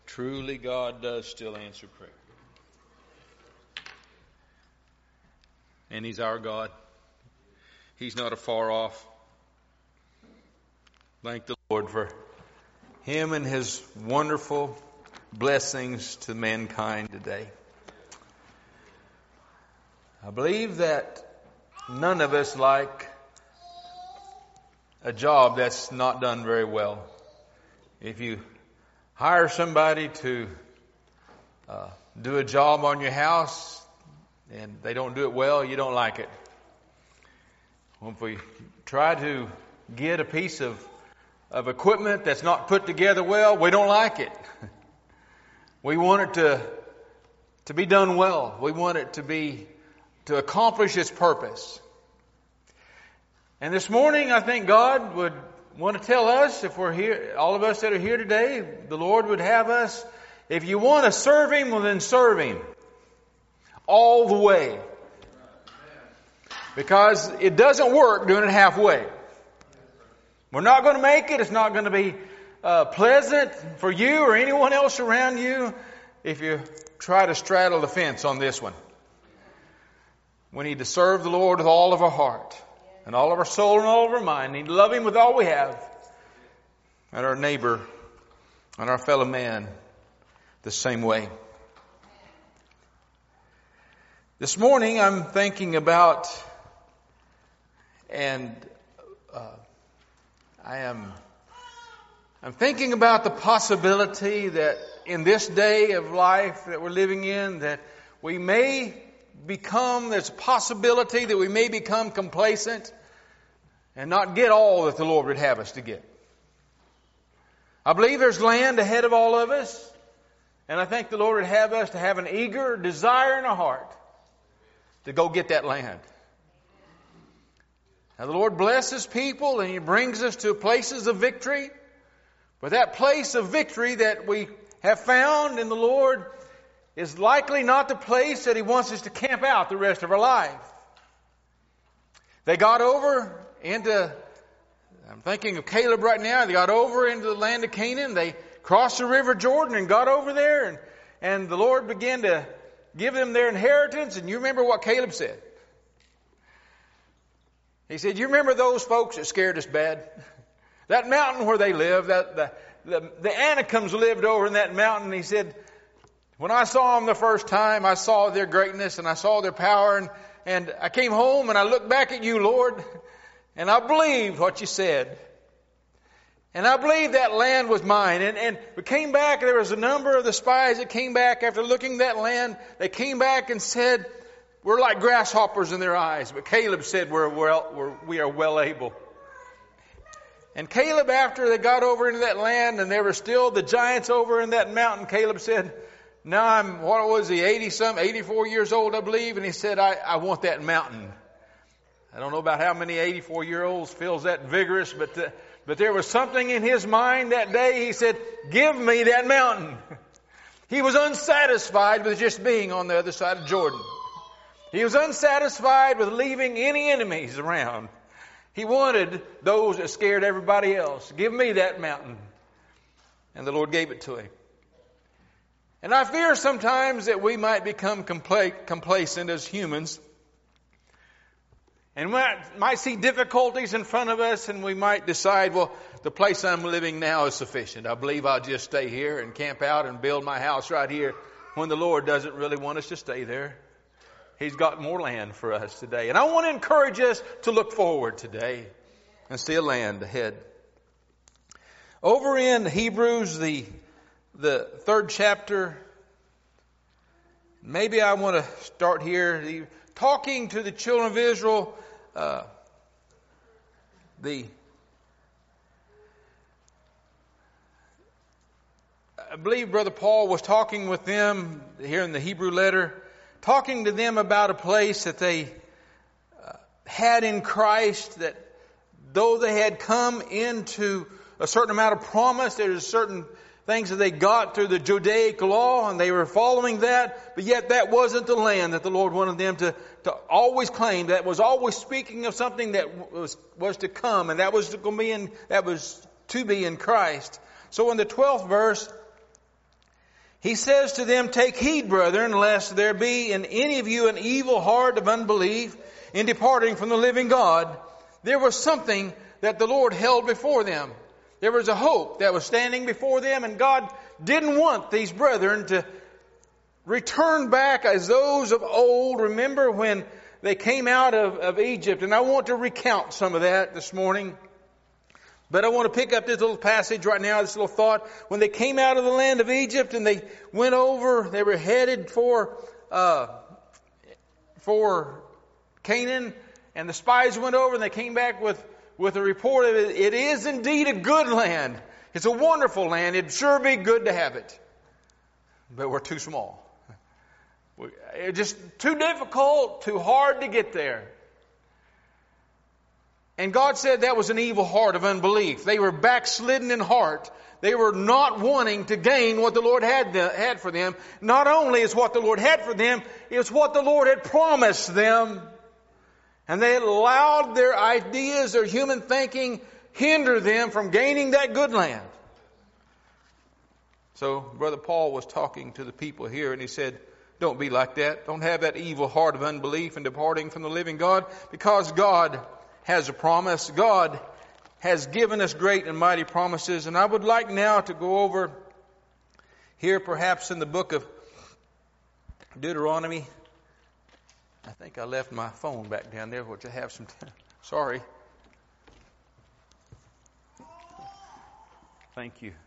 Truly, God does still answer prayer. And He's our God. He's not afar off. Thank the Lord for Him and His wonderful blessings to mankind today. I believe that none of us like a job that's not done very well. If you hire somebody to do a job on your house and they don't do it well, you don't like it. Well, if we try to get a piece of equipment that's not put together well, we don't like it. We want it to be done well. We want it to accomplish its purpose. And this morning, I think God would want to tell us, if we're here, all of us that are here today, the Lord would have us, if you want to serve Him, well then serve Him. All the way. Because it doesn't work doing it halfway. We're not going to make it. It's not going to be pleasant for you or anyone else around you if you try to straddle the fence on this one. We need to serve the Lord with all of our heart and all of our soul and all of our mind. We need to love Him with all we have. And our neighbor and our fellow man the same way. This morning I'm thinking about, and I'm thinking about the possibility that in this day of life that we're living in, that we may become, there's a possibility that we may become complacent and not get all that the Lord would have us to get. I believe there's land ahead of all of us, and I think the Lord would have us to have an eager desire in our heart to go get that land. Now the Lord blesses people and He brings us to places of victory. But that place of victory that we have found in the Lord is likely not the place that He wants us to camp out the rest of our life. They got over into, I'm thinking of Caleb right now, they got over into the land of Canaan. They crossed the river Jordan and got over there, and the Lord began to give them their inheritance. And you remember what Caleb said. He said, you remember those folks that scared us bad? That mountain where they lived, the Anakims lived over in that mountain. He said, when I saw them the first time, I saw their greatness and I saw their power. And I came home and I looked back at you, Lord, and I believed what you said. And I believed that land was mine. And we came back, there was a number of the spies that came back after looking at that land. They came back and said, we're like grasshoppers in their eyes. But Caleb said, we are well able. And Caleb, after they got over into that land and there were still the giants over in that mountain, Caleb said, now I'm, 84 years old, I believe. And he said, I want that mountain. I don't know about how many 84-year-olds feels that vigorous, but there was something in his mind that day. He said, give me that mountain. He was unsatisfied with just being on the other side of Jordan. He was unsatisfied with leaving any enemies around. He wanted those that scared everybody else. Give me that mountain. And the Lord gave it to him. And I fear sometimes that we might become complacent as humans. And we might see difficulties in front of us and we might decide, well, the place I'm living now is sufficient. I believe I'll just stay here and camp out and build my house right here, when the Lord doesn't really want us to stay there. He's got more land for us today. And I want to encourage us to look forward today and see a land ahead. Over in Hebrews, the 3rd chapter, maybe I want to start here. Talking to the children of Israel, I believe Brother Paul was talking with them here in the Hebrew letter, talking to them about a place that they had in Christ, that though they had come into a certain amount of promise, there's certain things that they got through the Judaic law and they were following that, but yet that wasn't the land that the Lord wanted them to always claim. That was always speaking of something that was to come, and that was to be in Christ. So in the 12th verse, He says to them, "Take heed, brethren, lest there be in any of you an evil heart of unbelief in departing from the living God." There was something that the Lord held before them. There was a hope that was standing before them, and God didn't want these brethren to return back as those of old. Remember when they came out of Egypt? And I want to recount some of that this morning. But I want to pick up this little passage right now, this little thought. When they came out of the land of Egypt and they went over, they were headed for Canaan, and the spies went over and they came back with a report of it. It is indeed a good land. It's a wonderful land. It'd sure be good to have it. But we're too small. It's just too difficult, too hard to get there. And God said that was an evil heart of unbelief. They were backslidden in heart. They were not wanting to gain what the Lord had for them. Not only is what the Lord had for them, it's what the Lord had promised them. And they had allowed their ideas, their human thinking, hinder them from gaining that good land. So Brother Paul was talking to the people here, and he said, don't be like that. Don't have that evil heart of unbelief and departing from the living God, because God has a promise. God has given us great and mighty promises. And I would like now to go over here perhaps in the book of Deuteronomy. I think I left my phone back down there, which I have some time. Sorry. Thank you.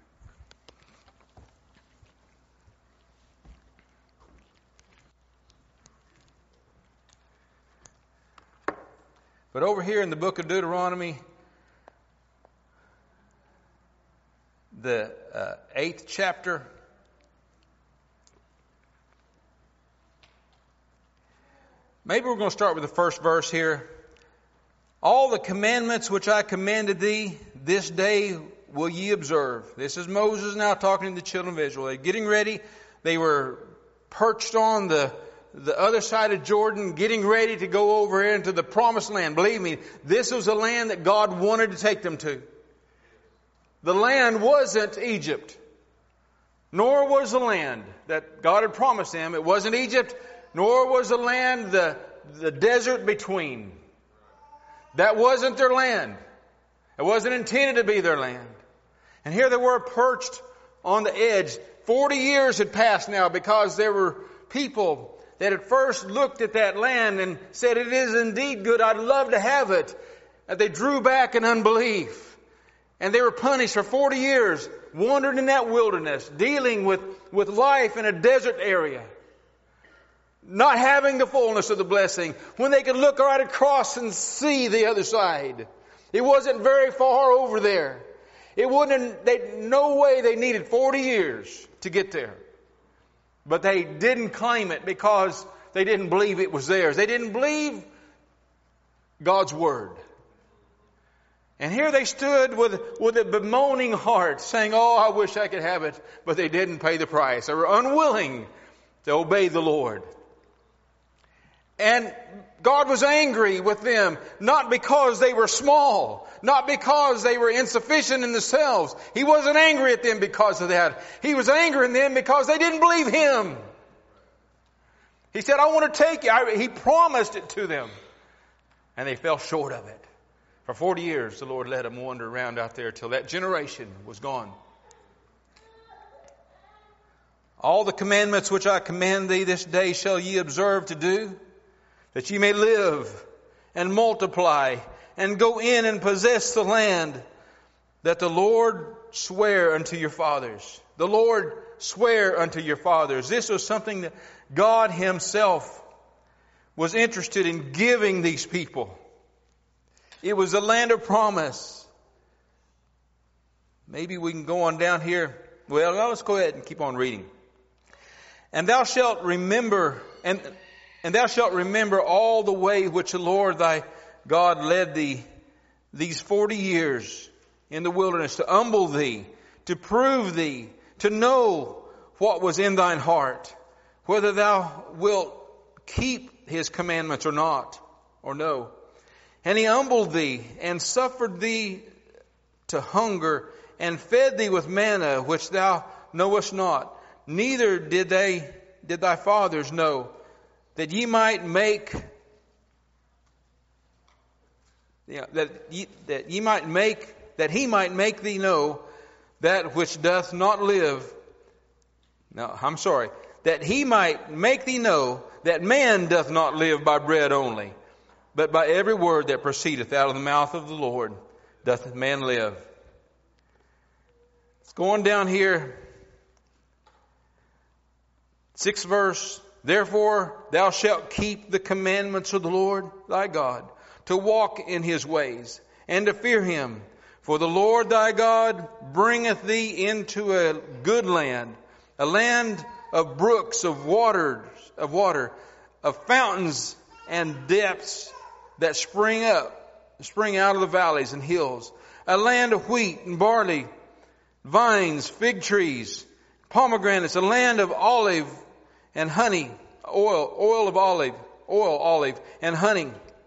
But over here in the book of Deuteronomy, the 8th chapter, maybe we're going to start with the first verse here. All the commandments which I commanded thee this day will ye observe. This is Moses now talking to the children of Israel. They're getting ready. They were perched on the other side of Jordan, getting ready to go over into the promised land. Believe me, this was a land that God wanted to take them to. The land wasn't Egypt, nor was the land that God had promised them. It wasn't Egypt, nor was the land the desert between. That wasn't their land. It wasn't intended to be their land. And here they were perched on the edge. 40 years had passed now, because there were people that at first looked at that land and said, it is indeed good, I'd love to have it. And they drew back in unbelief. And they were punished for 40 years, wandering in that wilderness, dealing with life in a desert area, not having the fullness of the blessing, when they could look right across and see the other side. It wasn't very far over there. No way they needed 40 years to get there. But they didn't claim it because they didn't believe it was theirs. They didn't believe God's Word. And here they stood with a bemoaning heart, saying, oh, I wish I could have it. But they didn't pay the price. They were unwilling to obey the Lord. And God was angry with them, not because they were small, not because they were insufficient in themselves. He wasn't angry at them because of that. He was angry at them because they didn't believe Him. He said, I want to take you. He promised it to them. And they fell short of it. For 40 years, the Lord let them wander around out there till that generation was gone. All the commandments which I command thee this day shall ye observe to do, that ye may live and multiply and go in and possess the land that the Lord sware unto your fathers. The Lord sware unto your fathers. This was something that God Himself was interested in giving these people. It was a land of promise. Maybe we can go on down here. Well, now let's go ahead and keep on reading. And thou shalt remember, and thou shalt remember all the way which the Lord thy God led thee these 40 years in the wilderness, to humble thee, to prove thee, to know what was in thine heart, whether thou wilt keep His commandments or not, or no. And He humbled thee and suffered thee to hunger and fed thee with manna which thou knowest not, neither did thy fathers know, that he might make thee know that which doth not live. No, I'm sorry. That he might make thee know that man doth not live by bread only, but by every word that proceedeth out of the mouth of the Lord doth man live. It's going down here. 6th verse. Therefore thou shalt keep the commandments of the Lord thy God, to walk in his ways, and to fear him. For the Lord thy God bringeth thee into a good land, a land of brooks, of water, of fountains and depths that spring out of the valleys and hills, a land of wheat and barley, vines, fig trees, pomegranates, a land of olive and honey, oil olive and honey,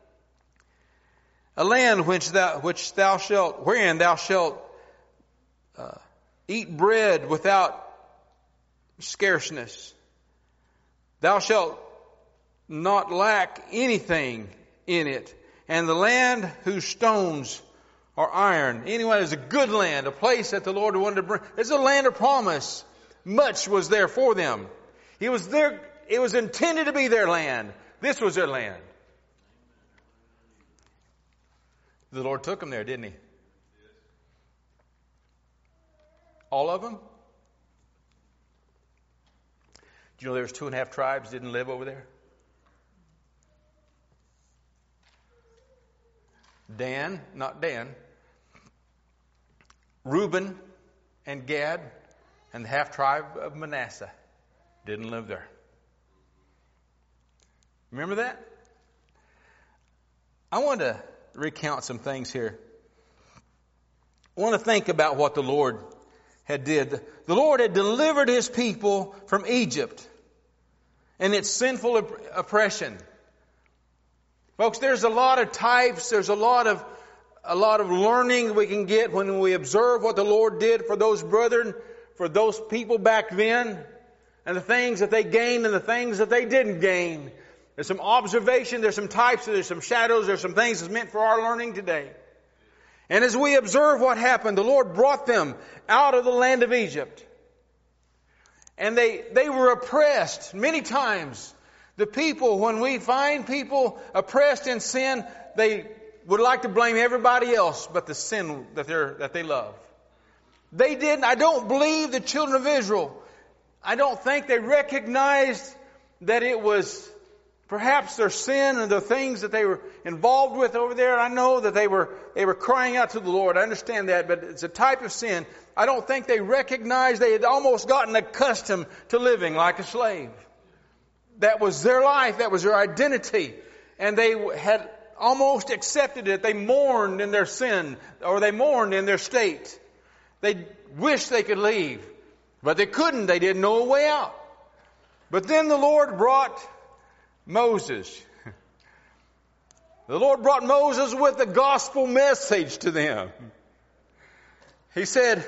a land wherein thou shalt eat bread without scarceness. Thou shalt not lack anything in it, and the land whose stones are iron. Anyway, it's a good land, a place that the Lord wanted to bring. It's a land of promise. Much was there for them. It was intended to be their land. This was their land. The Lord took them there, didn't he? All of them? Do you know there's 2.5 tribes didn't live over there? Reuben and Gad and the half tribe of Manasseh didn't live there. Remember that? I want to recount some things here. I want to think about what the Lord had did. The Lord had delivered his people from Egypt and its sinful oppression. Folks, there's a lot of types, there's a lot of learning we can get when we observe what the Lord did for those brethren, for those people back then, and the things that they gained and the things that they didn't gain. There's some observation, there's some types, there's some shadows, there's some things that's meant for our learning today. And as we observe what happened, the Lord brought them out of the land of Egypt. And they were oppressed many times. The people, when we find people oppressed in sin, they would like to blame everybody else but the sin that they love. I don't believe the children of Israel, I don't think they recognized that it was perhaps their sin and the things that they were involved with over there. I know that they were crying out to the Lord. I understand that, but it's a type of sin. I don't think they recognized they had almost gotten accustomed to living like a slave. That was their life. That was their identity. And they had almost accepted it. They mourned in their sin, or they mourned in their state. They wished they could leave, but they couldn't. They didn't know a way out. But then the Lord brought Moses. The Lord brought Moses with the gospel message to them. He said,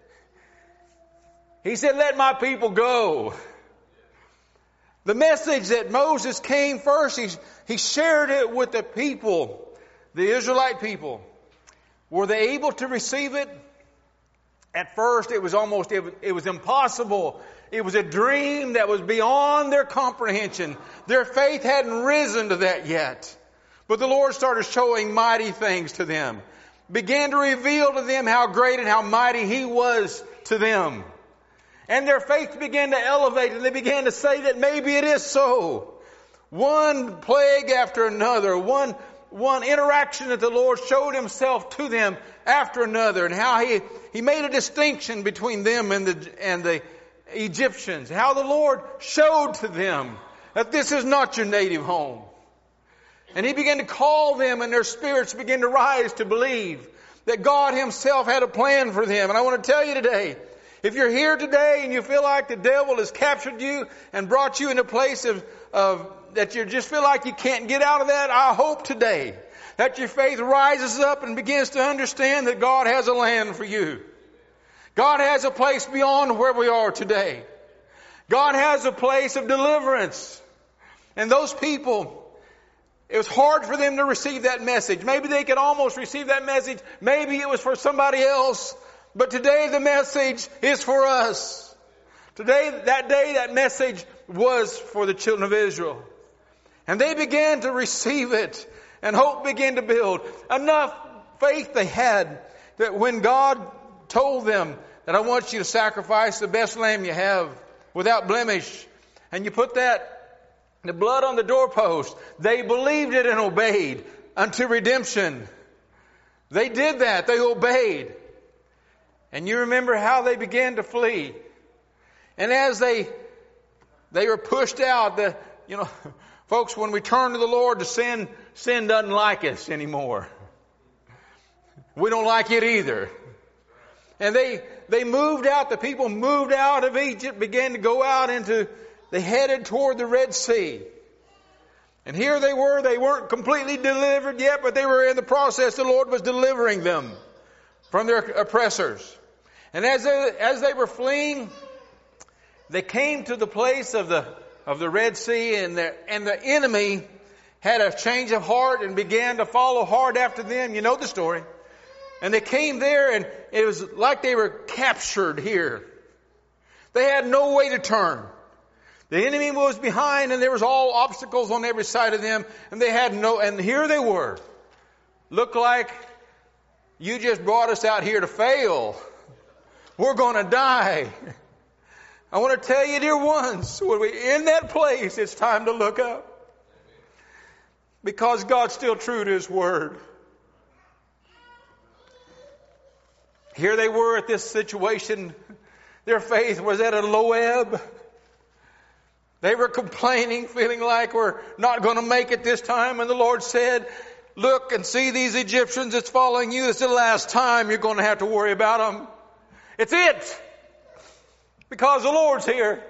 let my people go. The message that Moses came first, he shared it with the people, the Israelite people. Were they able to receive it? At first it was impossible. It was a dream that was beyond their comprehension. Their faith hadn't risen to that yet. But the Lord started showing mighty things to them. Began to reveal to them how great and how mighty He was to them. And their faith began to elevate, and they began to say that maybe it is so. One plague after another, one interaction that the Lord showed Himself to them after another, and how He made a distinction between them and the Egyptians. How the Lord showed to them that this is not your native home. And He began to call them, and their spirits began to rise to believe that God Himself had a plan for them. And I want to tell you today, if you're here today and you feel like the devil has captured you and brought you in a place of that you just feel like you can't get out of that, I hope today that your faith rises up and begins to understand that God has a land for you. God has a place beyond where we are today. God has a place of deliverance. And those people, it was hard for them to receive that message. Maybe they could almost receive that message. Maybe it was for somebody else. But today the message is for us. Today, that message was for the children of Israel. And they began to receive it. And hope began to build. Enough faith they had that when God told them that I want you to sacrifice the best lamb you have without blemish, and you put the blood on the doorpost, they believed it and obeyed unto redemption. They did that. They obeyed. And you remember how they began to flee. And as they were pushed out, folks, when we turn to the Lord to sin doesn't like us anymore. We don't like it either. And they moved out, the people moved out of Egypt, began to go out they headed toward the Red Sea. And here they weren't completely delivered yet, but they were in the process. The Lord was delivering them from their oppressors. And as they were fleeing, they came to the place of the Red Sea, and the enemy had a change of heart and began to follow hard after them. You know the story. And they came there, and it was like they were captured here. They had no way to turn. The enemy was behind, and there was all obstacles on every side of them, and and here they were. Looked like you just brought us out here to fail. We're going to die. I want to tell you, dear ones, when we're in that place, it's time to look up. Because God's still true to His Word. Here they were at this situation. Their faith was at a low ebb. They were complaining, feeling like we're not going to make it this time. And the Lord said, look and see these Egyptians that's following you. It's the last time you're going to have to worry about them. It's it. Because the Lord's here.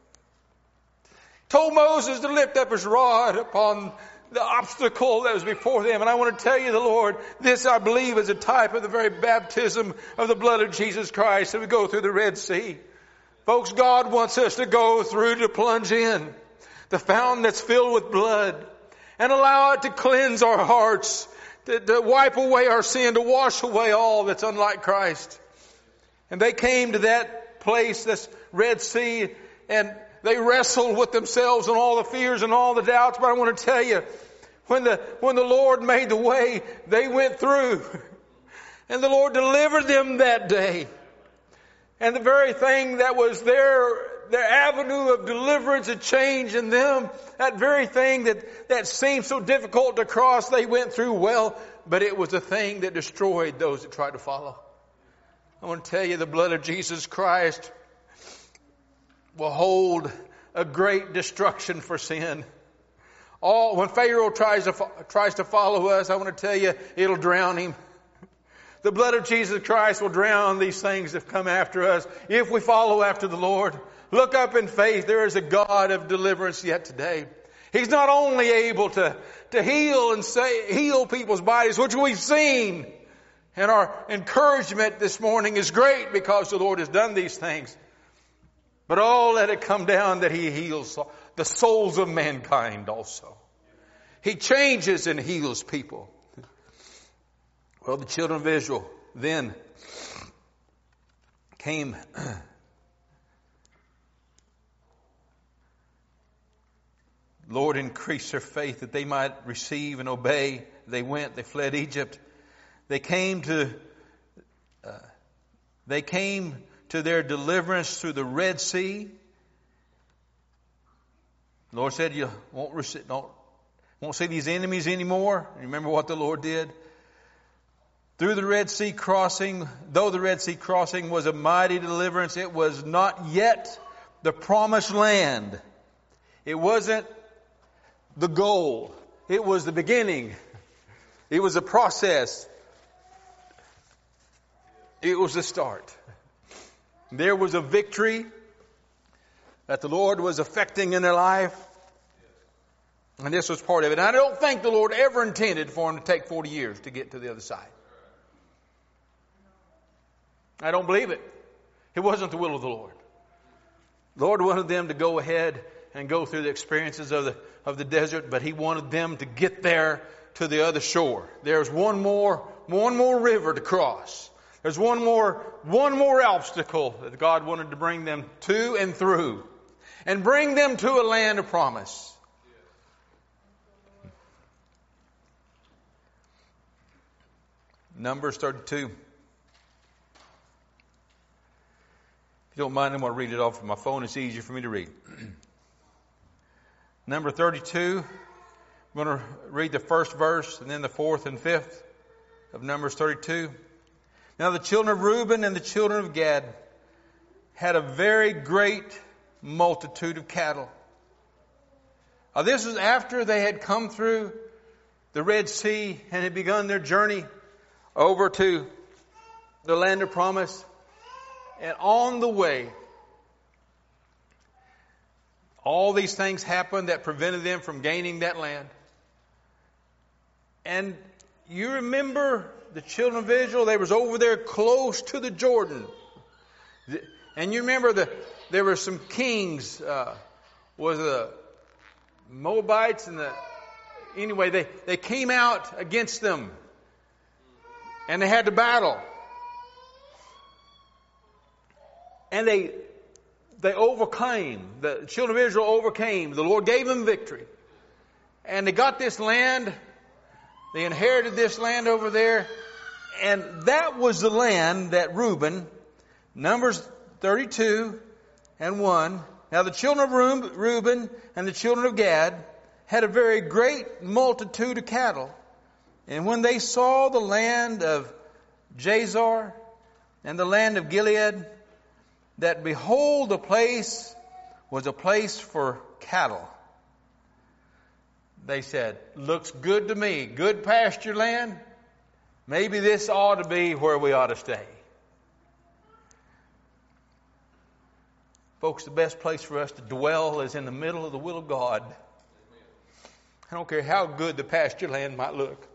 Told Moses to lift up his rod upon the obstacle that was before them. And I want to tell you, the Lord, this I believe is a type of the very baptism of the blood of Jesus Christ that we go through the Red Sea. Folks, God wants us to go through, to plunge in the fountain that's filled with blood and allow it to cleanse our hearts, to wipe away our sin, to wash away all that's unlike Christ. And they came to that place, this Red Sea, and they wrestled with themselves and all the fears and all the doubts. But I want to tell you, when the Lord made the way, they went through. And the Lord delivered them that day. And the very thing that was their avenue of deliverance and change in them, that very thing that seemed so difficult to cross, they went through well. But it was the thing that destroyed those that tried to follow. I want to tell you, the blood of Jesus Christ will hold a great destruction for sin. When Pharaoh tries to follow us, I want to tell you, it'll drown him. The blood of Jesus Christ will drown these things that come after us if we follow after the Lord. Look up in faith. There is a God of deliverance yet today. He's not only able to heal people's bodies, which we've seen. And our encouragement this morning is great because the Lord has done these things. But let it come down that He heals the souls of mankind also. He changes and heals people. Well, the children of Israel then came. Lord increased their faith that they might receive and obey. They fled Egypt. They came to their deliverance through the Red Sea. The Lord said, you won't see these enemies anymore. Remember what the Lord did? Through the Red Sea crossing, though the Red Sea crossing was a mighty deliverance, it was not yet the promised land. It wasn't the goal. It was the beginning. It was a process. It was the start. There was a victory that the Lord was effecting in their life. And this was part of it. And I don't think the Lord ever intended for them to take 40 years to get to the other side. I don't believe it. It wasn't the will of the Lord. The Lord wanted them to go ahead and go through the experiences of the desert, but He wanted them to get there to the other shore. There's one more river to cross. There's one more obstacle that God wanted to bring them to and through, and bring them to a land of promise. Numbers 32. If you don't mind, I'm going to read it off of my phone. It's easier for me to read. Number 32. I'm going to read the first verse and then the fourth and fifth of Numbers 32. Now the children of Reuben and the children of Gad had a very great multitude of cattle. Now this was after they had come through the Red Sea and had begun their journey over to the land of promise. And on the way, all these things happened that prevented them from gaining that land. And you remember the children of Israel, they was over there close to the Jordan. And you remember there were some kings, was the Moabites and anyway, they came out against them. And they had to battle. And they overcame. The children of Israel overcame. The Lord gave them victory. And they got this land. They inherited this land over there. And that was the land that Reuben, Numbers 32 and 1. Now the children of Reuben and the children of Gad had a very great multitude of cattle. And when they saw the land of Jazar and the land of Gilead, that behold, the place was a place for cattle. They said, looks good to me. Good pasture land. Maybe this ought to be where we ought to stay. Folks, the best place for us to dwell is in the middle of the will of God. I don't care how good the pasture land might look.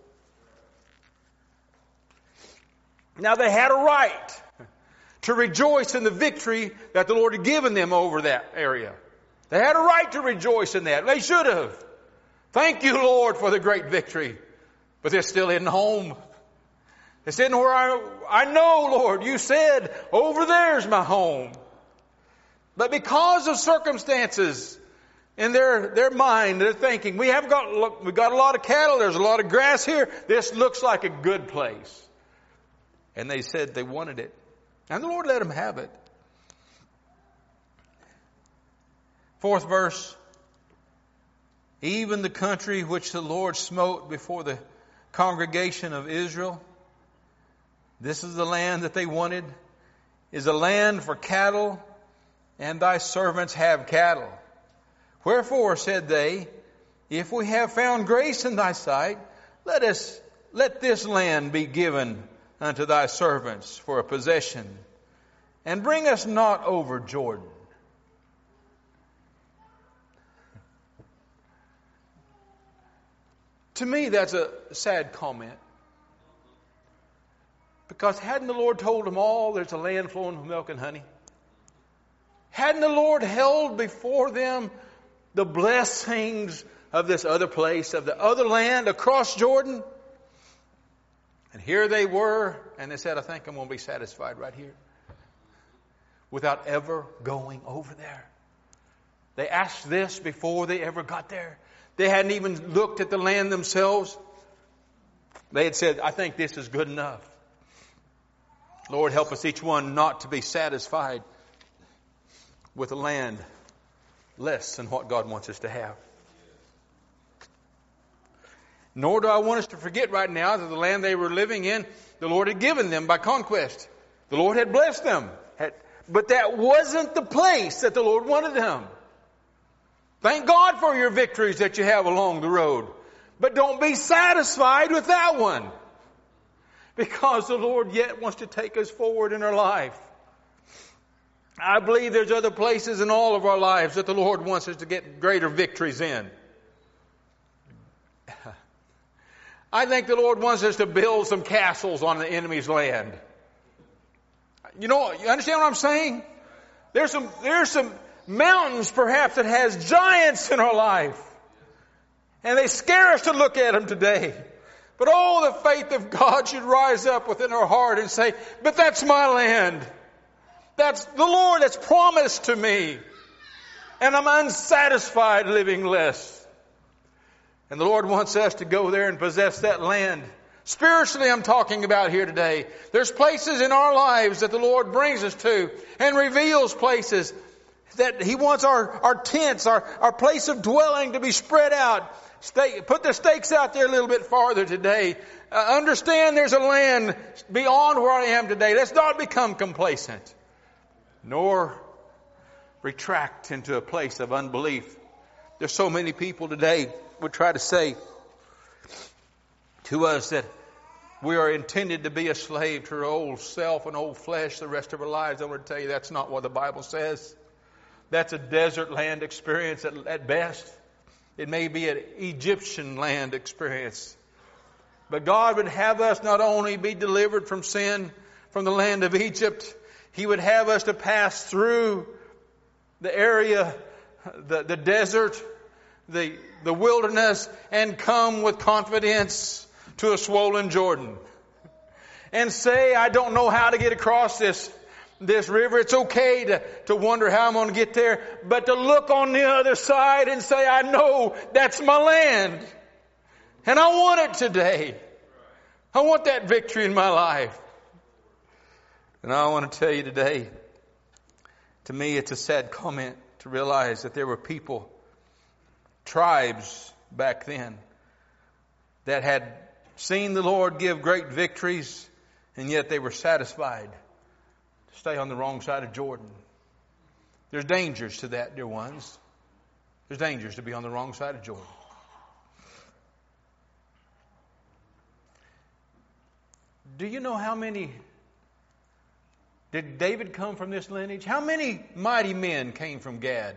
Now they had a right to rejoice in the victory that the Lord had given them over that area. They had a right to rejoice in that. They should have. Thank you, Lord, for the great victory. But they're still in home. It's in where I know, Lord, you said, over there's my home. But because of circumstances in their mind, they're thinking, we got a lot of cattle, there's a lot of grass here. This looks like a good place. And they said they wanted it. And the Lord let them have it. Fourth verse. Even the country which the Lord smote before the congregation of Israel, this is the land that they wanted, is a land for cattle, and thy servants have cattle. Wherefore, said they, if we have found grace in thy sight, let this land be given unto thy servants for a possession, and bring us not over Jordan. To me, that's a sad comment. Because hadn't the Lord told them all there's a land flowing with milk and honey? Hadn't the Lord held before them the blessings of this other place, of the other land across Jordan? And here they were, and they said, I think I'm going to be satisfied right here. Without ever going over there. They asked this before they ever got there. They hadn't even looked at the land themselves. They had said, I think this is good enough. Lord, help us each one not to be satisfied with a land less than what God wants us to have. Nor do I want us to forget right now that the land they were living in, the Lord had given them by conquest. The Lord had blessed them. But that wasn't the place that the Lord wanted them. Thank God for your victories that you have along the road. But don't be satisfied with that one. Because the Lord yet wants to take us forward in our life. I believe there's other places in all of our lives that the Lord wants us to get greater victories in. I think the Lord wants us to build some castles on the enemy's land. You understand what I'm saying? There's some mountains perhaps that has giants in our life. And they scare us to look at them today. But oh, the faith of God should rise up within our heart and say, but that's my land. That's the Lord that's promised to me. And I'm unsatisfied living less. And the Lord wants us to go there and possess that land. Spiritually, I'm talking about here today. There's places in our lives that the Lord brings us to and reveals places that He wants our tents, our place of dwelling to be spread out. Put the stakes out there a little bit farther today. Understand there's a land beyond where I am today. Let's not become complacent, nor retract into a place of unbelief. There's so many people today would try to say to us that we are intended to be a slave to our old self and old flesh the rest of our lives. I want to tell you that's not what the Bible says. That's a desert land experience at best. It may be an Egyptian land experience. But God would have us not only be delivered from sin, from the land of Egypt, He would have us to pass through the area, the desert, the wilderness, and come with confidence to a swollen Jordan. And say, I don't know how to get across this river. It's okay to wonder how I'm going to get there. But to look on the other side and say, I know that's my land. And I want it today. I want that victory in my life. And I want to tell you today, to me it's a sad comment to realize that there were people, tribes back then, that had seen the Lord give great victories, and yet they were satisfied to stay on the wrong side of Jordan. There's dangers to that, dear ones. There's dangers to be on the wrong side of Jordan. Do you know how many... Did David come from this lineage? How many mighty men came from Gad?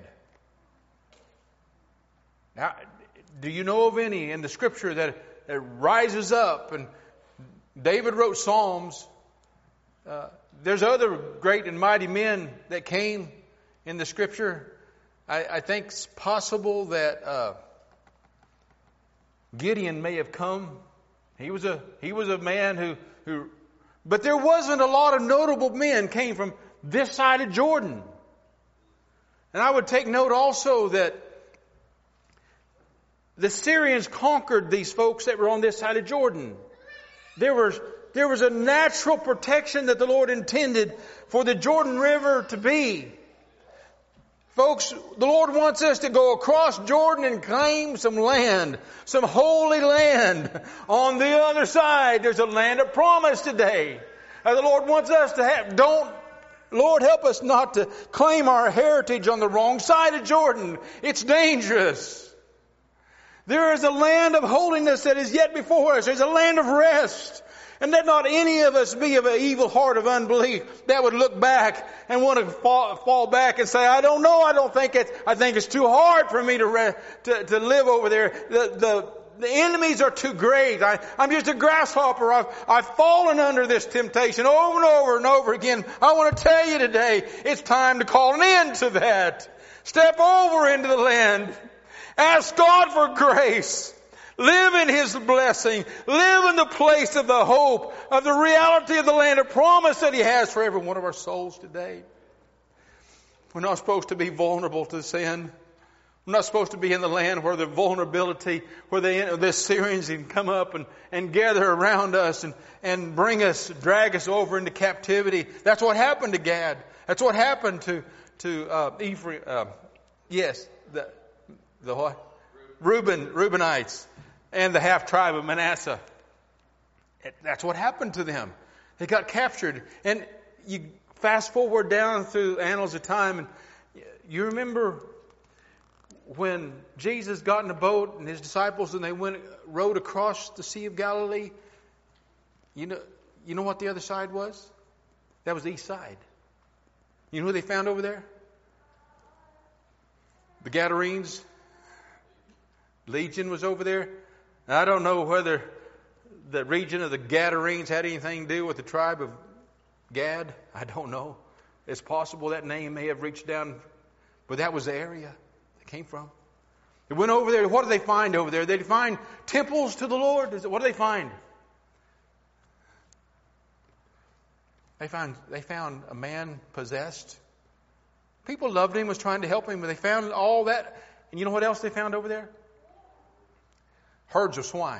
Now, do you know of any in the Scripture that rises up? And David wrote Psalms. There's other great and mighty men that came in the Scripture. I think it's possible that Gideon may have come. He was a man who but there wasn't a lot of notable men came from this side of Jordan. And I would take note also that the Syrians conquered these folks that were on this side of Jordan. There was a natural protection that the Lord intended for the Jordan River to be. Folks, the Lord wants us to go across Jordan and claim some land, some holy land. On the other side, there's a land of promise today. The Lord wants us to have, Lord, help us not to claim our heritage on the wrong side of Jordan. It's dangerous. There is a land of holiness that is yet before us. There's a land of rest. And let not any of us be of an evil heart of unbelief that would look back and want to fall back and say, I don't know, I think it's too hard for me to live over there. The enemies are too great. I'm just a grasshopper. I've fallen under this temptation over and over and over again. I want to tell you today, it's time to call an end to that. Step over into the land. Ask God for grace. Live in His blessing. Live in the place of the hope, of the reality of the land of promise that He has for every one of our souls today. We're not supposed to be vulnerable to sin. We're not supposed to be in the land where the vulnerability, where the Syrians can come up and gather around us and drag us over into captivity. That's what happened to Gad. That's what happened to Ephraim. The what? Reubenites. And the half tribe of Manasseh. That's what happened to them. They got captured. And you fast forward down through annals of time, and you remember when Jesus got in a boat and His disciples and they rowed across the Sea of Galilee. You know what the other side was? That was the east side. You know who they found over there? The Gadarenes. Legion was over there. Now, I don't know whether the region of the Gadarenes had anything to do with the tribe of Gad. I don't know. It's possible that name may have reached down But that was the area they came from. They went over there. What did they find over there? They find temples to the Lord. What do they find? They found a man possessed. People loved him, was trying to help him, but they found all that. And you know what else they found over there? Herds of swine.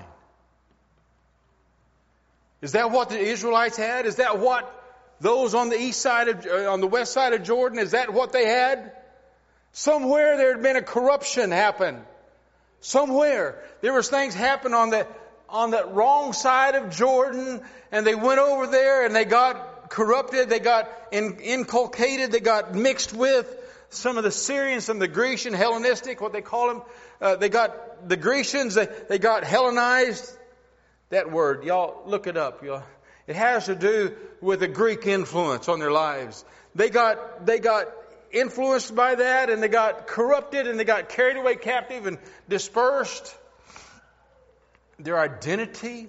Is that what the Israelites had? Is that what those on the on the west side of Jordan, is that what they had? Somewhere there had been a corruption happen. Somewhere there was things happen on the wrong side of Jordan, and they went over there and they got corrupted, they got inculcated, they got mixed with some of the Syrians, some of the Grecian, Hellenistic, what they call them. They got the Grecians, they got Hellenized. That word, y'all look it up. Y'all. It has to do with the Greek influence on their lives. They got influenced by that, and they got corrupted, and they got carried away captive and dispersed. Their identity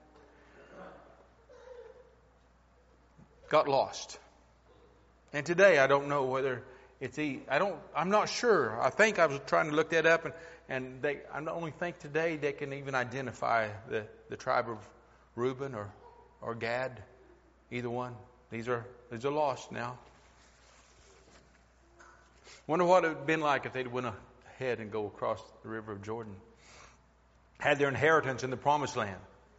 got lost. And today, I don't know whether I'm not sure. I think I was trying to look that up, and I only think today they can even identify the tribe of Reuben or Gad, either one. These are lost now. Wonder what it would have been like if they'd went ahead and go across the river of Jordan. Had their inheritance in the promised land.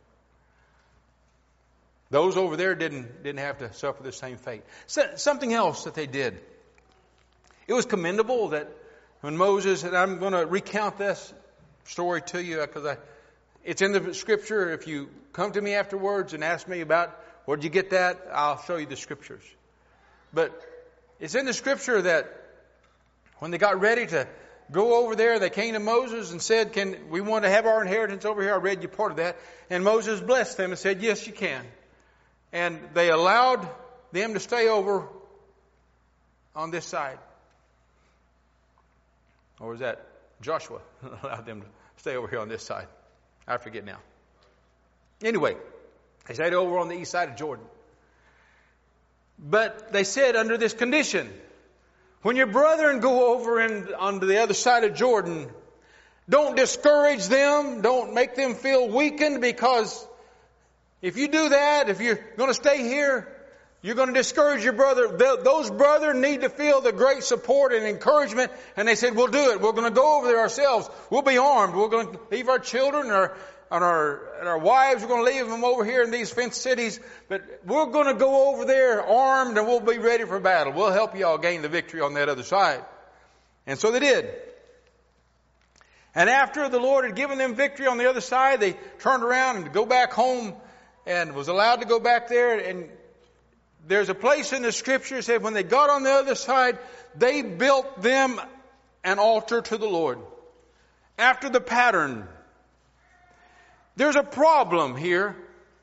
Those over there didn't have to suffer the same fate. Something else that they did. It was commendable that when Moses, and I'm going to recount this story to you because it's in the Scripture. If you come to me afterwards and ask me about where did you get that, I'll show you the Scriptures. But it's in the Scripture that when they got ready to go over there, they came to Moses and said, we want to have our inheritance over here. I read you part of that. And Moses blessed them and said, yes, you can. And they allowed them to stay over on this side. Or was that Joshua allowed them to stay over here on this side? I forget now. Anyway, they stayed over on the east side of Jordan. But they said under this condition, when your brethren go over onto the other side of Jordan, don't discourage them. Don't make them feel weakened, because if you do that, if you're going to stay here, you're going to discourage your brother. Those brethren need to feel the great support and encouragement. And they said, we'll do it. We're going to go over there ourselves. We'll be armed. We're going to leave our children and our wives. We're going to leave them over here in these fenced cities. But we're going to go over there armed, and we'll be ready for battle. We'll help you all gain the victory on that other side. And so they did. And after the Lord had given them victory on the other side, they turned around and go back home and was allowed to go back there. And there's a place in the Scripture that said when they got on the other side, they built them an altar to the Lord after the pattern. There's a problem here.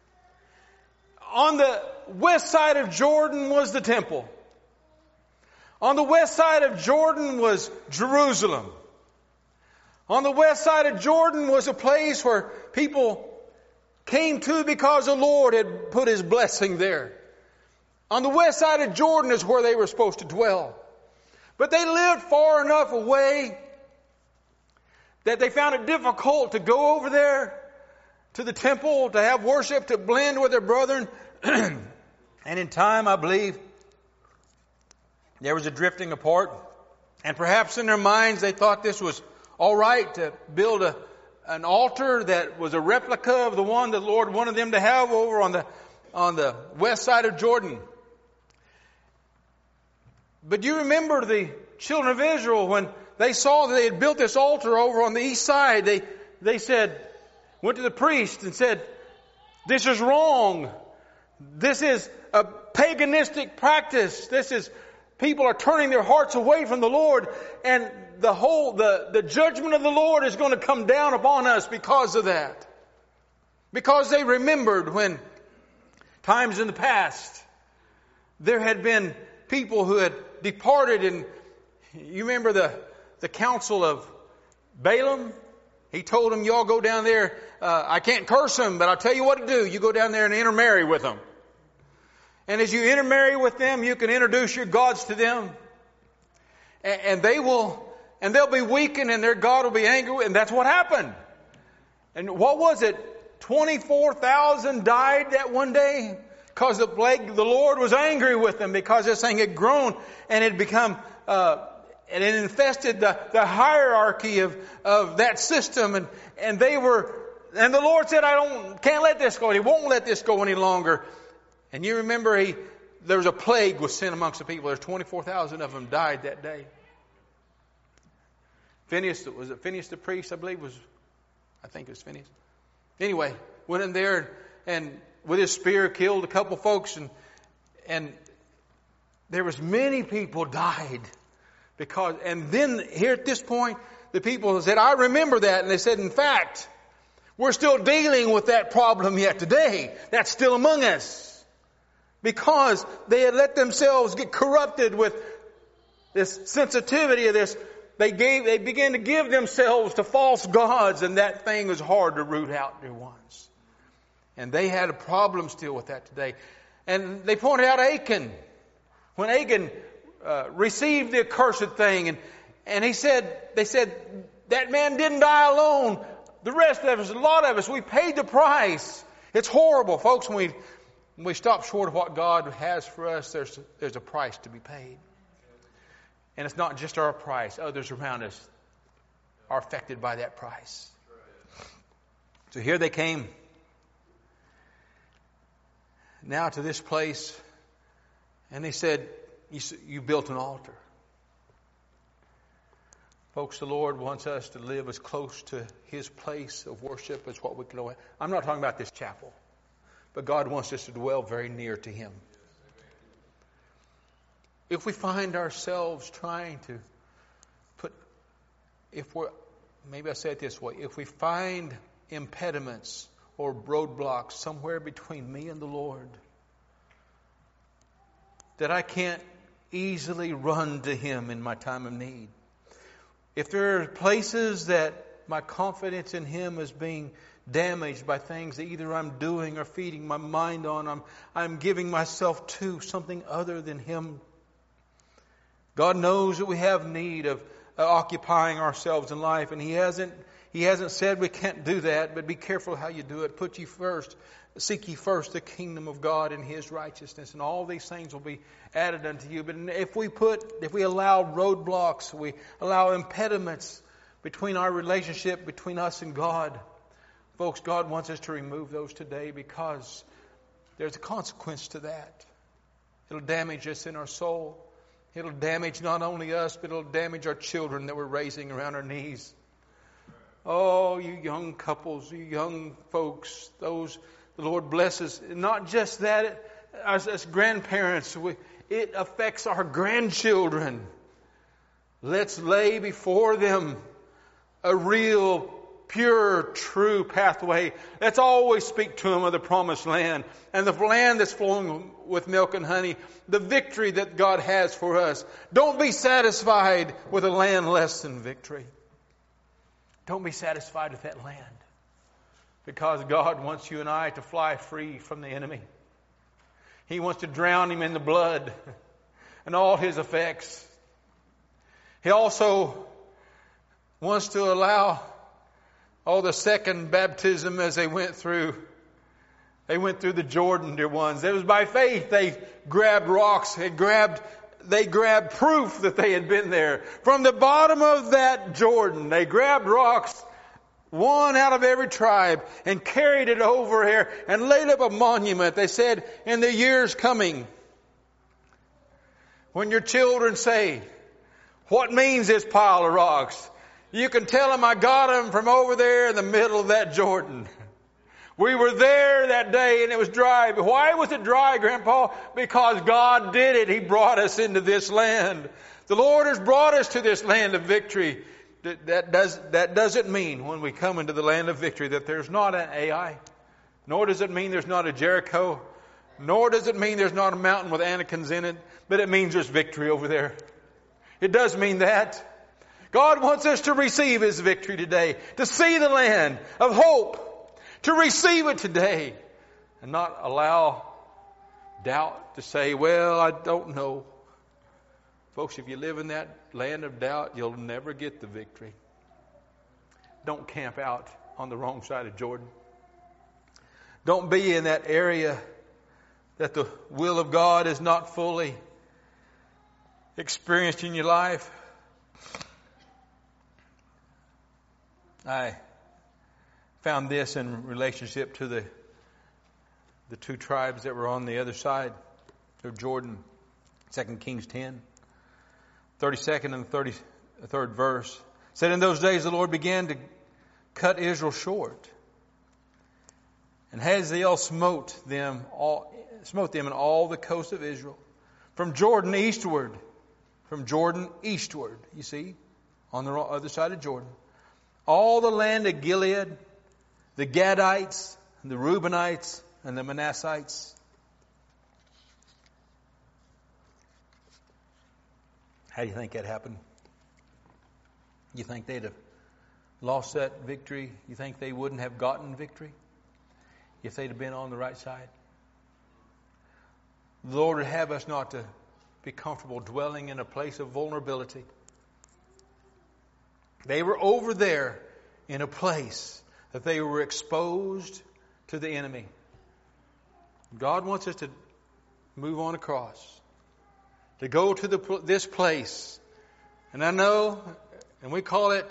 On the west side of Jordan was the temple. On the west side of Jordan was Jerusalem. On the west side of Jordan was a place where people came to because the Lord had put His blessing there. On the west side of Jordan is where they were supposed to dwell. But they lived far enough away that they found it difficult to go over there to the temple, to have worship, to blend with their brethren. And in time, I believe, there was a drifting apart. And perhaps in their minds they thought this was all right to build an altar that was a replica of the one that the Lord wanted them to have over on the west side of Jordan. But you remember the children of Israel, when they saw that they had built this altar over on the east side, they went to the priest and said, this is wrong. This is a paganistic practice. People are turning their hearts away from the Lord, and the judgment of the Lord is going to come down upon us because of that. Because they remembered when times in the past there had been people who had departed, and you remember the council of Balaam? He told them, y'all go down there. I can't curse them, but I'll tell you what to do. You go down there and intermarry with them. And as you intermarry with them, you can introduce your gods to them. And they'll be weakened and their God will be angry. And that's what happened. And what was it? 24,000 died that one day because the Lord was angry with them because this thing had grown and it become, and it infested the hierarchy of that system. And the Lord said, can't let this go. And He won't let this go any longer. And you remember there was a plague was sent amongst the people. There's 24,000 of them died that day. Phineas the priest, I believe I think it was Phineas. Anyway, went in there and with his spear killed a couple folks and there was many people died and then here at this point the people said, I remember that, and they said, in fact, we're still dealing with that problem yet today. That's still among us. Because they had let themselves get corrupted with this sensitivity of this. They began to give themselves to false gods, and that thing was hard to root out there once. And they had a problem still with that today. And they pointed out Achan. When Achan received the accursed thing, and they said, that man didn't die alone. The rest of us, a lot of us, we paid the price. It's horrible, folks. When we stop short of what God has for us, there's a price to be paid. And it's not just our price. Others around us are affected by that price. So here they came now to this place, and they said, you built an altar. Folks, the Lord wants us to live as close to His place of worship as what we can. I'm not talking about this chapel, but God wants us to dwell very near to Him. If we find ourselves trying to maybe I say it this way, if we find impediments or roadblocks somewhere between me and the Lord, that I can't easily run to Him in my time of need, if there are places that my confidence in Him is being damaged by things that either I'm doing or feeding my mind on, I'm giving myself to something other than Him. God knows that we have need of occupying ourselves in life, and He hasn't said we can't do that, but be careful how you do it. Seek ye first the kingdom of God and His righteousness, and all these things will be added unto you. But if we allow roadblocks, we allow impediments between our relationship, between us and God, folks, God wants us to remove those today, because there's a consequence to that. It'll damage us in our soul. It'll damage not only us, but it'll damage our children that we're raising around our knees. Oh, you young couples, you young folks, the Lord blesses. Not just that, as grandparents, it affects our grandchildren. Let's lay before them a real, pure, true pathway. Let's always speak to them of the promised land and the land that's flowing with milk and honey, the victory that God has for us. Don't be satisfied with a land less than victory. Don't be satisfied with that land, because God wants you and I to fly free from the enemy. He wants to drown him in the blood and all his effects. He also wants to allow the second baptism as they went through. They went through the Jordan, dear ones. It was by faith they grabbed rocks. They grabbed proof that they had been there. From the bottom of that Jordan, they grabbed rocks, one out of every tribe, and carried it over here and laid up a monument. They said, in the years coming, when your children say, what means this pile of rocks? You can tell them I got them from over there in the middle of that Jordan. We were there that day and it was dry. But why was it dry, Grandpa? Because God did it. He brought us into this land. The Lord has brought us to this land of victory. That doesn't mean when we come into the land of victory that there's not an Ai. Nor does it mean there's not a Jericho. Nor does it mean there's not a mountain with Anakins in it. But it means there's victory over there. It does mean that. God wants us to receive His victory today. To see the land of hope. To receive it today. And not allow doubt to say, well, I don't know. Folks, if you live in that land of doubt, you'll never get the victory. Don't camp out on the wrong side of Jordan. Don't be in that area that the will of God is not fully experienced in your life. I found this in relationship to the two tribes that were on the other side of Jordan. 2 Kings 10, 32nd and 33rd verse. Said, in those days the Lord began to cut Israel short. And Hazael smote them in all the coast of Israel, from Jordan eastward. You see, on the other side of Jordan. All the land of Gilead, the Gadites, the Reubenites, and the Manassites. How do you think that happened? You think they'd have lost that victory? You think they wouldn't have gotten victory if they'd have been on the right side? The Lord would have us not to be comfortable dwelling in a place of vulnerability. They were over there in a place that they were exposed to the enemy. God wants us to move on across, to go to this place. And I know, and we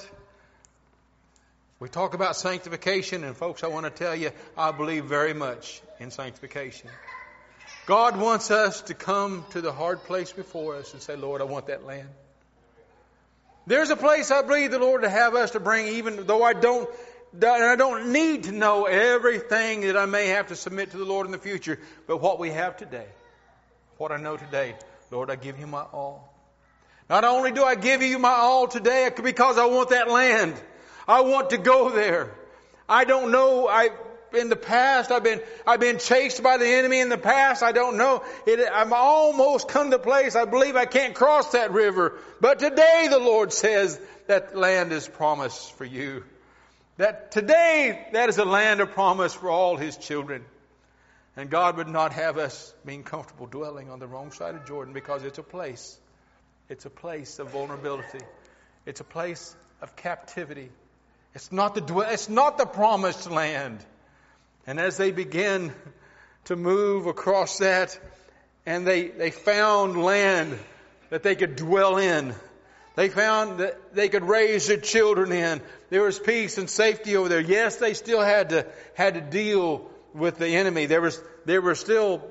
talk about sanctification, and folks, I want to tell you, I believe very much in sanctification. God wants us to come to the hard place before us and say, Lord, I want that land. There's a place I believe the Lord to have us to bring, even though I don't need to know everything that I may have to submit to the Lord in the future. But what we have today, what I know today, Lord, I give you my all. Not only do I give you my all today because I want that land. I want to go there. I don't know. In the past, I've been chased by the enemy in the past. I don't know. I'm almost come to the place I believe I can't cross that river. But today the Lord says that land is promised for you. That today that is a land of promise for all His children. And God would not have us being comfortable dwelling on the wrong side of Jordan, because it's a place. It's a place of vulnerability. It's a place of captivity. It's not the promised land. And as they began to move across that, and they found land that they could dwell in. They found that they could raise their children in. There was peace and safety over there. Yes, they still had to deal with the enemy. There were still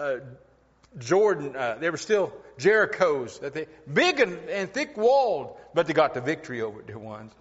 there were still Jerichos that they big and thick walled, but they got the victory over their ones.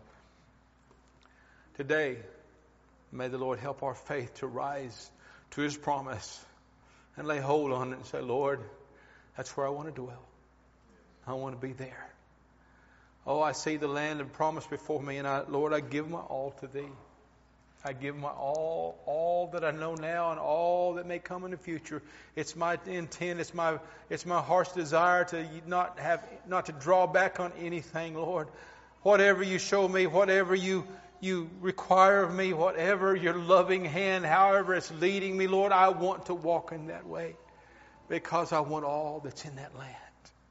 Today, may the Lord help our faith to rise to His promise and lay hold on it and say, Lord, that's where I want to dwell. I want to be there. Oh, I see the land of promise before me, and Lord, I give my all to Thee. I give my all that I know now and all that may come in the future. It's my intent, it's my heart's desire to not to draw back on anything, Lord. Whatever You show me, whatever You require of me, whatever Your loving hand, however it's leading me, Lord, I want to walk in that way, because I want all that's in that land.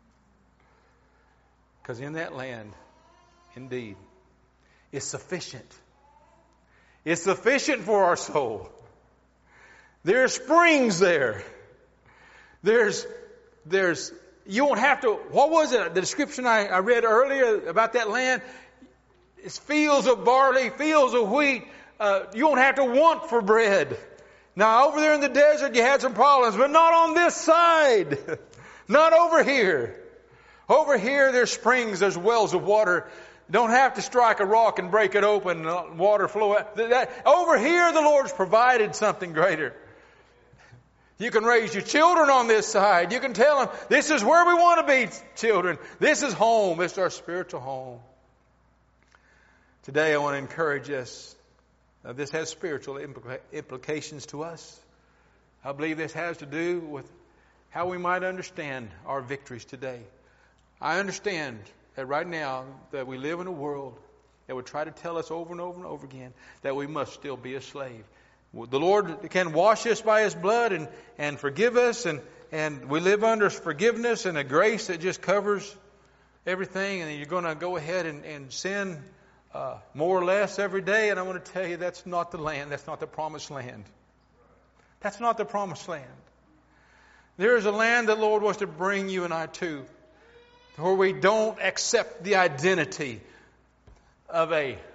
Because in that land, indeed, is sufficient. It's sufficient for our soul. There are springs there. There's you won't have to, what was it? The description I read earlier about that land, it's fields of barley, fields of wheat. You won't have to want for bread. Now over there in the desert you had some problems, but not on this side. Not over here. Over here there's springs, there's wells of water. Don't have to strike a rock and break it open and water flow out. Over here the Lord's provided something greater. You can raise your children on this side. You can tell them, this is where we want to be, children. This is home. It's our spiritual home. Today I want to encourage us. Now, this has spiritual implications to us. I believe this has to do with how we might understand our victories today. I understand that right now that we live in a world that would try to tell us over and over and over again that we must still be a slave. The Lord can wash us by His blood and forgive us, and we live under forgiveness and a grace that just covers everything, and you're going to go ahead and sin more or less every day. And I want to tell you, that's not the land. That's not the promised land. That's not the promised land. There is a land that the Lord wants to bring you and I to, where we don't accept the identity of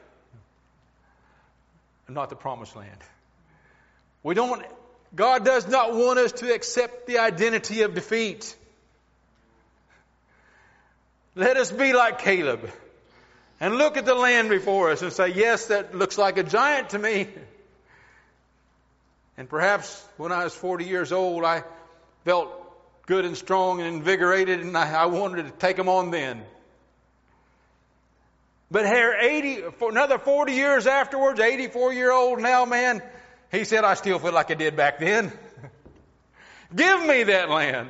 not the promised land. God does not want us to accept the identity of defeat. Let us be like Caleb and look at the land before us and say, yes, that looks like a giant to me. And perhaps when I was 40 years old, I felt good and strong and invigorated, and I wanted to take them on then. But here, for another 40 years afterwards, 84-year-old now, man, he said, I still feel like I did back then. Give me that land.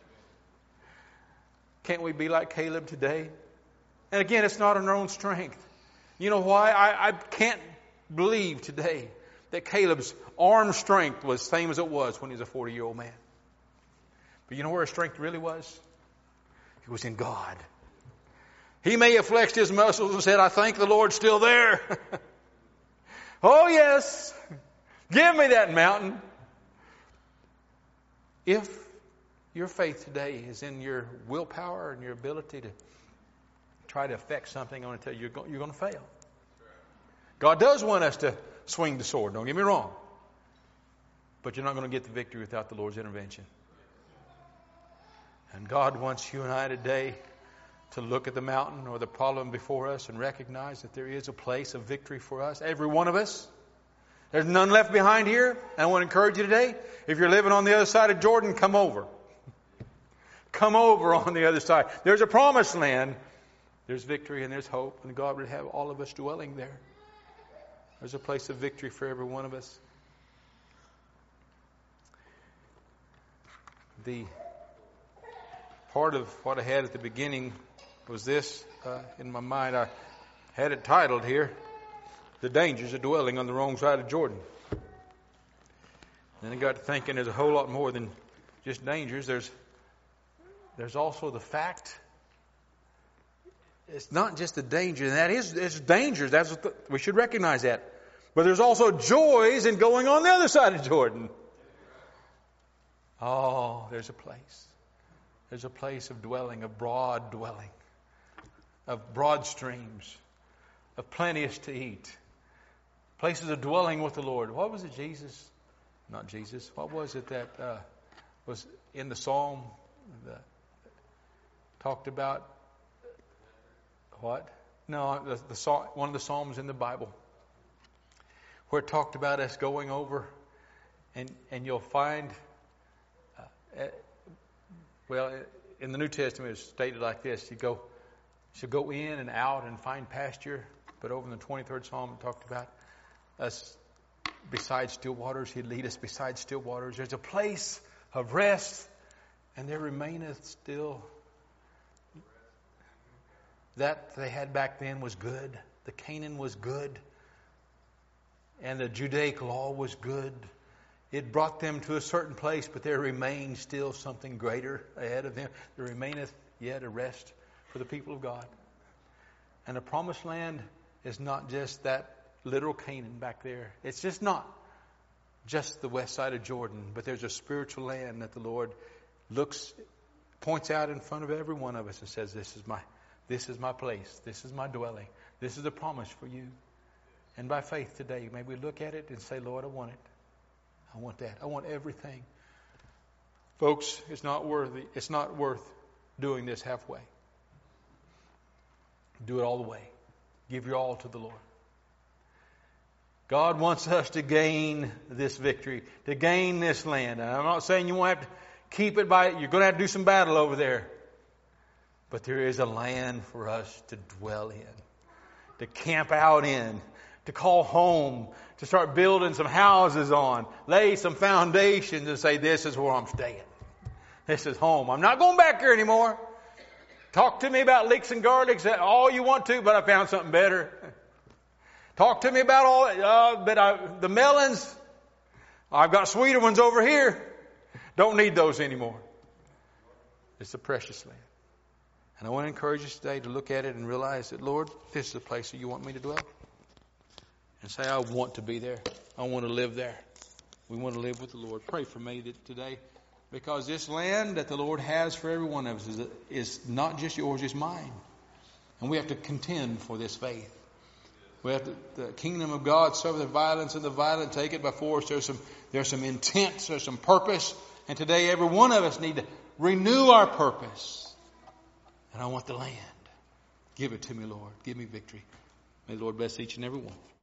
Can't we be like Caleb today? And again, it's not in our own strength. You know why? I can't believe today that Caleb's arm strength was the same as it was when he was a 40-year-old man. But you know where his strength really was? It was in God. He may have flexed his muscles and said, I thank the Lord's still there. Oh yes, give me that mountain. If your faith today is in your willpower and your ability to try to affect something, I want to tell you, you're going to fail. God does want us to swing the sword, don't get me wrong. But you're not going to get the victory without the Lord's intervention. And God wants you and I today to look at the mountain or the problem before us and recognize that there is a place of victory for us. Every one of us. There's none left behind here. And I want to encourage you today, if you're living on the other side of Jordan, come over. Come over on the other side. There's a promised land. There's victory and there's hope. And God would have all of us dwelling there. There's a place of victory for every one of us. The part of what I had at the beginning was this in my mind. I had it titled here, The Dangers of Dwelling on the Wrong Side of Jordan. Then I got to thinking there's a whole lot more than just dangers. There's also the fact. It's not just the danger, and that is it's dangers. We should recognize that. But there's also joys in going on the other side of Jordan. Oh, there's a place. There's a place of dwelling, of broad dwelling, of broad streams, of plenteous to eat. Places of dwelling with the Lord. What was it, Jesus? Not Jesus. What was it that was in the psalm that talked about what? No, one of the psalms in the Bible where it talked about us going over, and you'll find, in the New Testament it's stated like this: you should go in and out and find pasture. But over in the 23rd Psalm it talked about us beside still waters. He'd lead us beside still waters. There's a place of rest, and there remaineth still. That they had back then was good. The Canaan was good. And the Judaic law was good. It brought them to a certain place, but there remained still something greater ahead of them. There remaineth yet a rest for the people of God. And the promised land is not just that literal Canaan back there. It's just not just the west side of Jordan, but there's a spiritual land that the Lord points out in front of every one of us and says, this is my place. This is my dwelling. This is a promise for you. And by faith today, may we look at it and say, Lord, I want it. I want that. I want everything. Folks, it's not worth doing this halfway. Do it all the way. Give your all to the Lord. God wants us to gain this victory, to gain this land. And I'm not saying you won't have to keep it by it. You're going to have to do some battle over there. But there is a land for us to dwell in, to camp out in, to call home, to start building some houses on, lay some foundations and say, this is where I'm staying. This is home. I'm not going back here anymore. Talk to me about leeks and garlics all you want to, but I found something better. Talk to me about the melons. I've got sweeter ones over here. Don't need those anymore. It's a precious land. And I want to encourage us today to look at it and realize that, Lord, this is the place that you want me to dwell. And say, I want to be there. I want to live there. We want to live with the Lord. Pray for me today, because this land that the Lord has for every one of us is not just yours, it's mine. And we have to contend for this faith. We have to, the kingdom of God suffer the violence, and the violent take it by force. There's some intent, there's some purpose. And today every one of us need to renew our purpose. And I want the land. Give it to me, Lord. Give me victory. May the Lord bless each and every one.